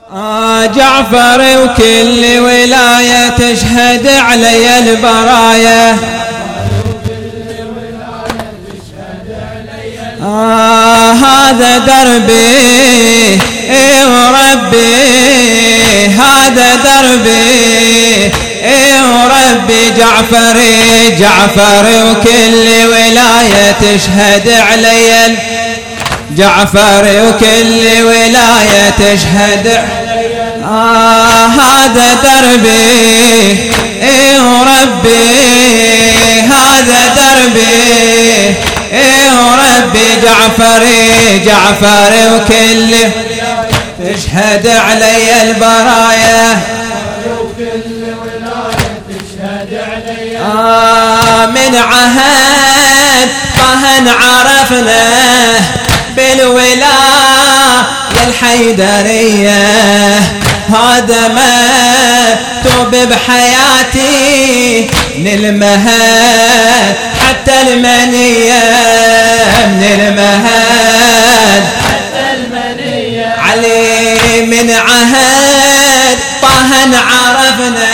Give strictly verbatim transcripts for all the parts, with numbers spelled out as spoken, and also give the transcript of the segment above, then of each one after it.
آه جعفر وكل ولاية تشهد علي البرايا. آه هذا دربي اي وربي، هذا دربي اي وربي. جعفري جعفري وكل ولاية تشهد علي، جعفري وكل ولاية تشهد. آه هذا دربي اي وربي، هذا دربي اي وربي. جعفري جعفري وكل تشهد علي البرايا. آه من عهد طهن عرفنا بالولاية الحيدرية، هذا ما توب بحياتي من المهد حتى المنية، من المهد حتى المنية. علي من عهد طهن عرفنا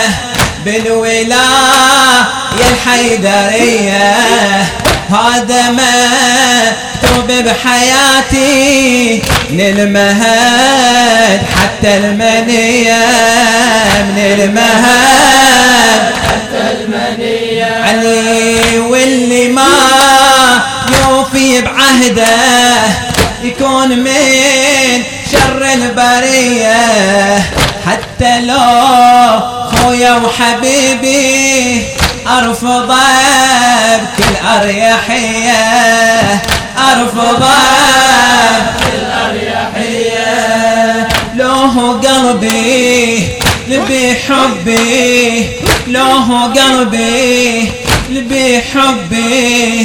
بالولاية الحيدرية، هذا ما توب بحياتي من المهد حتى المنية، من المهد حتى المنية. علي واللي ما يوفي بعهده يكون من شر البرية، حتى لو خويا وحبيبي أرفضه بكل أريحية، أرفضه بكل أريحية. لو هو قلبي لبي حبي، لو هو قلبي لبي حبي،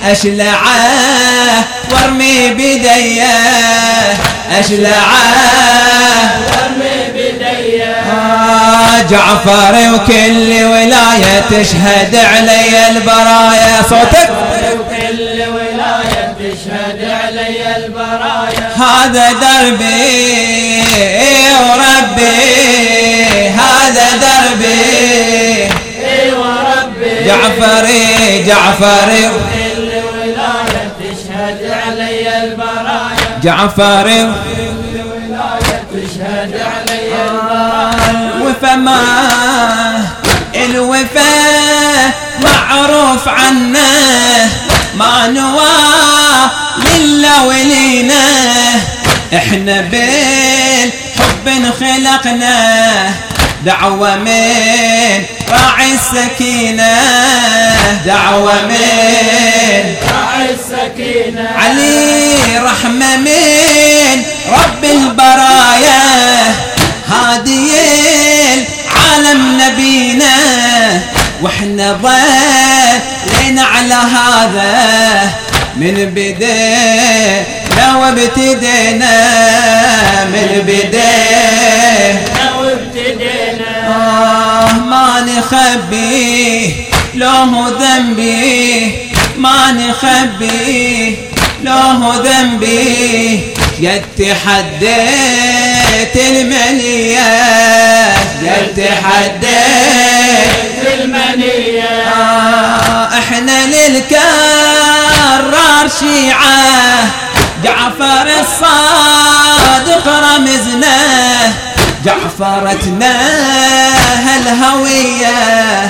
أشلعه وارمي بديه، أشلعه وارمي بديه. آه جعفري وكل ولاية تشهد علي البرايا. صوتك. وكل ولاية تشهد علي البرايا، هذا دربي وربي، هذا دربي اي وربي. جعفري جعفري وكل ولاية تشهد علي البرايا، جعفري وكل ولاية تشهد علي البرايا. وفما الوفا معروف عنه، ما نوى لله ولينا، احنا بالحب خلقنا، دعوة من راعي السكينة، دعوة من راعي السكينة. علي رحمة من رب البرايا، هادي العالم نبينا، واحنا ضلينا على هذا من بدينا وابتدينا، من بدينا وابتدينا. آه ما نخبي له ذنبي، ما نخبي له ذنبي. يا تحديت المنية، يا تحديت المنية. آه احنا للكرار شيعة، جعفر الصادق رمزنا، جعفرتنا هالهوية،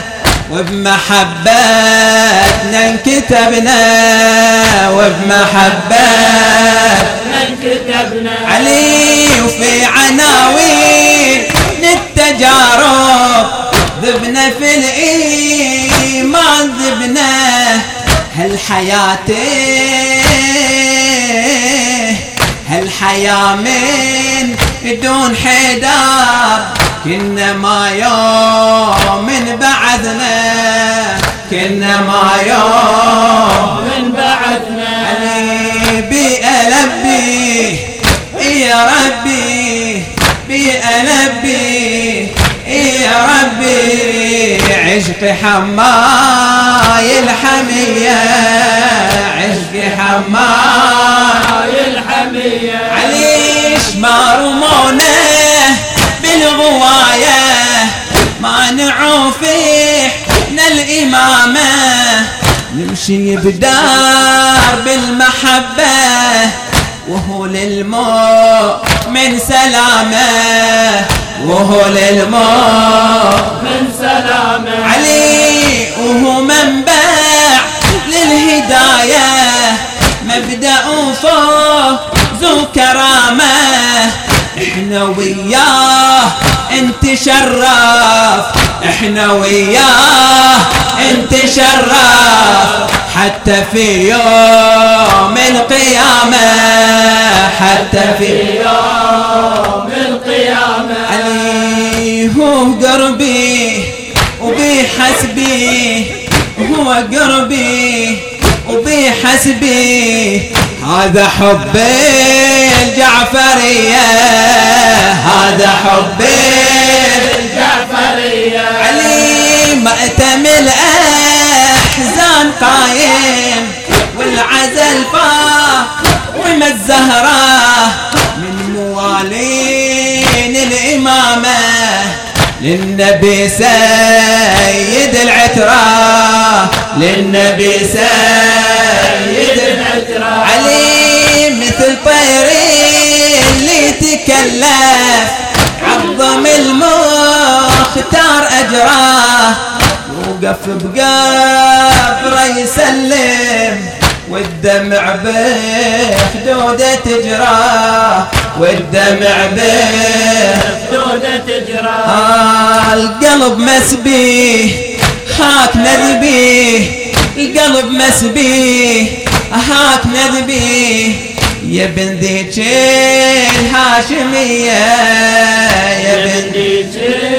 وبمحبتنا انكتبنا، وبمحبتنا انكتبنا. علي وفي عناوين التجارب ذبنا في الإيمان، ذبنا هالحياة هالحياة من دون حدار، كنا ما يوم من بعدنا، كنا ما يوم من بعدنا. علي بألبي يا ربي، بألبي يا ربي. عشق حماي الحمية، عشق حماي الحمية. عليش ما رمونا الموايه مانعوا فيحنا الإمامة نمشي بدار بالمحبة وهو للمؤمن سلامة وهو للمؤمن سلامة علي وهو منبع للهداية مبدأ فوز وكرامة احنا وياه انت شرف احنا وياه انت شرف حتى في يوم القيامة حتى في يوم القيامة علي هو قربي وبحسبي هو قربي وبحسبي هذا حبي الجعفرية هذا حبي الجعفرية علي مأتم الأحزان قايم والعزل فاه وما الزهرة من موالين الإمامة للنبي سيد العترة للنبي سيد العترة علي مثل طيرين اللي تكلف عظم المختار أجراه وقف بقبره يسلم والدمع بخدوده تجراه والدمع بخدوده تجراه آه القلب مسبيه هاك ندبيه القلب مسبيه هاك ندبيه يا بن ذيك الهاشمية يا بن ذيك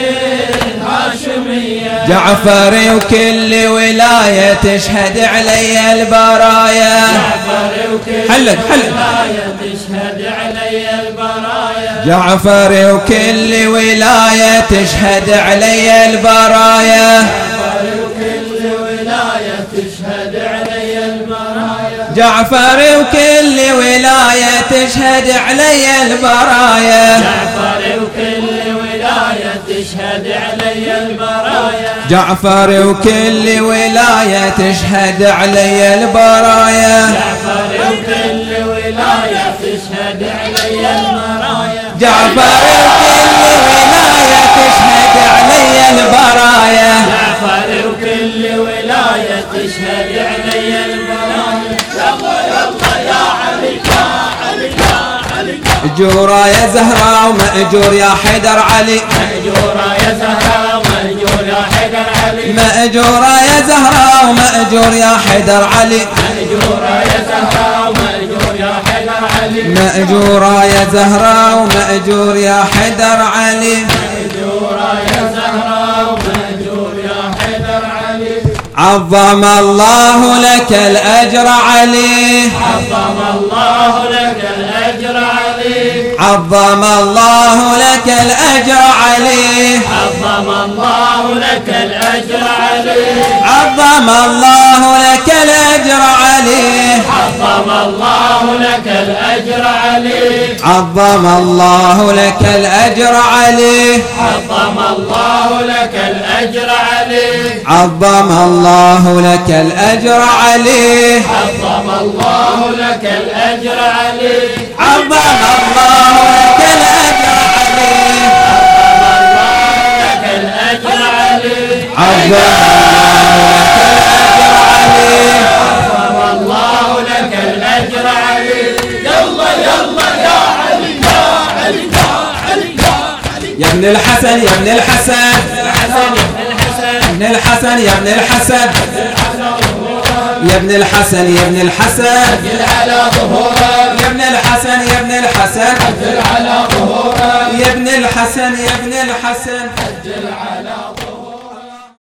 الهاشمية جعفري وكل ولاية تشهد علي البرايا جعفري وكل حلك حلك ولاية تشهد علي البرايا جعفري وكل ولاية تشهد علي البرايا جعفري وكل ولاية تشهد علي البرايا جعفري وكل ولاية تشهد علي البرايا جعفري وكل ولاية تشهد علي البرايا جعفري وكل ولاية تشهد علي البرايا جعفري وكل ولاية تشهد علي البرايا جعفري وكل ولاية تشهد علي البرايا جعفري وكل ولاية تشهد علي البرايا يلا يلا يا علي يا علي يا علي مأجورة يا زهراء ومأجور يا حيدر علي مأجورة يا زهراء ومأجور يا حيدر علي مأجورة يا زهراء ومأجور يا حيدر علي مأجورة يا زهراء ومأجور يا حيدر علي مأجورة يا زهراء ومأجور يا حيدر علي مأجورة يا زهراء ومأجور يا حيدر علي عظم الله لك الأجر علي عظم الله لك الأجر علي عظم الله لك الأجر علي عظم الله لك الأجر علي عظم الله لك الأجر علي عظم الله لك الأجر علي عظم الله لك الأجر علي عظم الله لك الأجر علي عظم الله لك الأجر علي عظم الله لك الأجر علي عظم الله لك الأجر علي عظم الله لك الأجر علي يلا يلا يا علي يا علي يا علي يا علي يا ابن الحسن يا ابن الحسن الحسن ابن الحسن يا ابن الحسن يا ابن الحسن يا ابن الحسن على ظهورك يا ابن الحسن يا ابن الحسن على ظهورك يا ابن الحسن يا ابن الحسن على